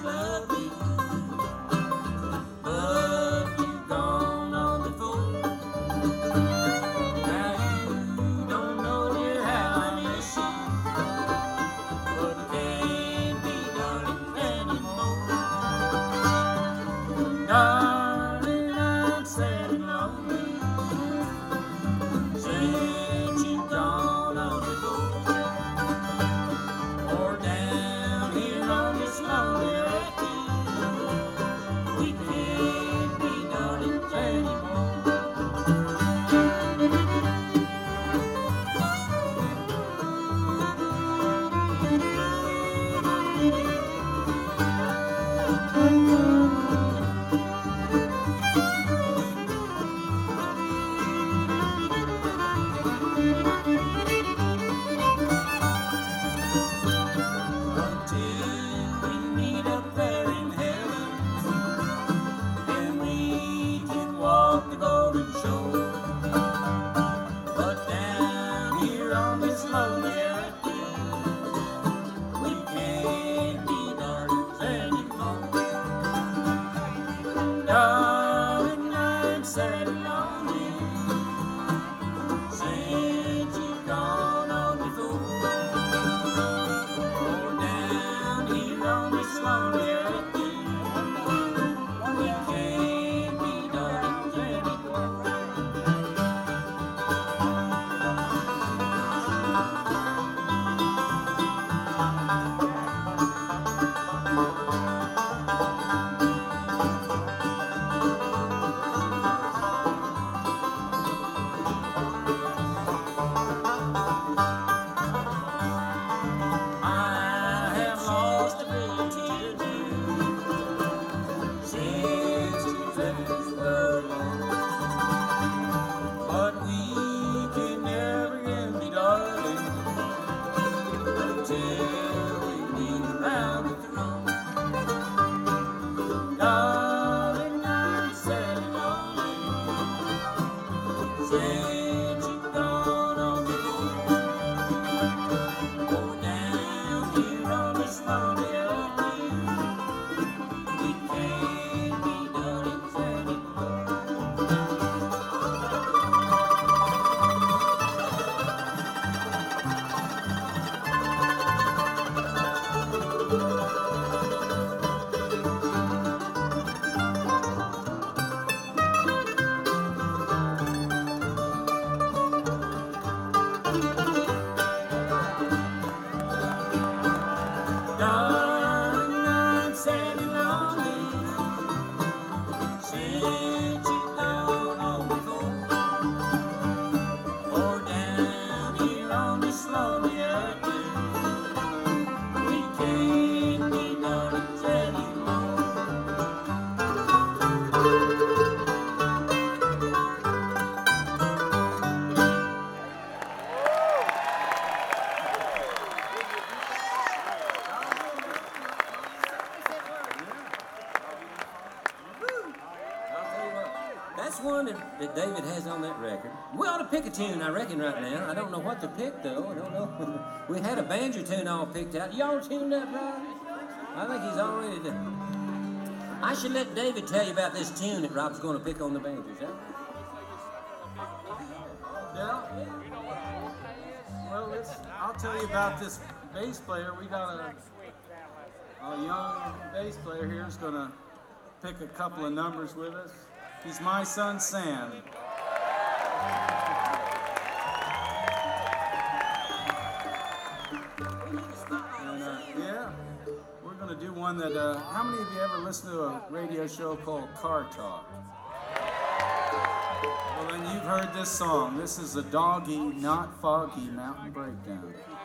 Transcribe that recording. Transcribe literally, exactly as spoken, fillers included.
love me, but you've gone on before. Now you don't know, dear, how I miss you, but it can't be done anymore. Darling, I'm sad and lonely since you've gone on before. Or down here on this lonely earth, we can't be done anymore. Until we meet up there in heaven and we can walk the golden shore. But down here on this lonely earth, we can't be darlings anymore. Darling, I'm sad and lonely since you've gone on before. Or down here on this lonely earth, we can't be darlings anymore. I have lost a great deal since you've left this world alone. But we can never again be darling until we meet around the throne. Darling, I'm sad and lonely since you've gone on before. Go down here on this lonely earth, we can't be darlings anymore. Darling, I'm sad and lonely since you've gone on before. Or down here on this lonely earth, we can't be darlings anymore. I'll tell you what, that's one that, that David has on that record. We ought to pick a tune, I reckon, right now. I don't know what to pick, though. I don't know. We had a banjo tune all picked out. Y'all tuned up, right? I think he's all ready to. I should let David tell you about this tune that Rob's going to pick on the banjo. Is that right? Yeah. Well, let's, I'll tell you about this bass player. We got a, a young bass player here who's going to pick a couple of numbers with us. He's my son, Sam. And, uh, yeah, we're going to do one that, uh, how many of you ever listened to a radio show called Car Talk? Well, then you've heard this song. This is a Doggy, Not Foggy Mountain Breakdown.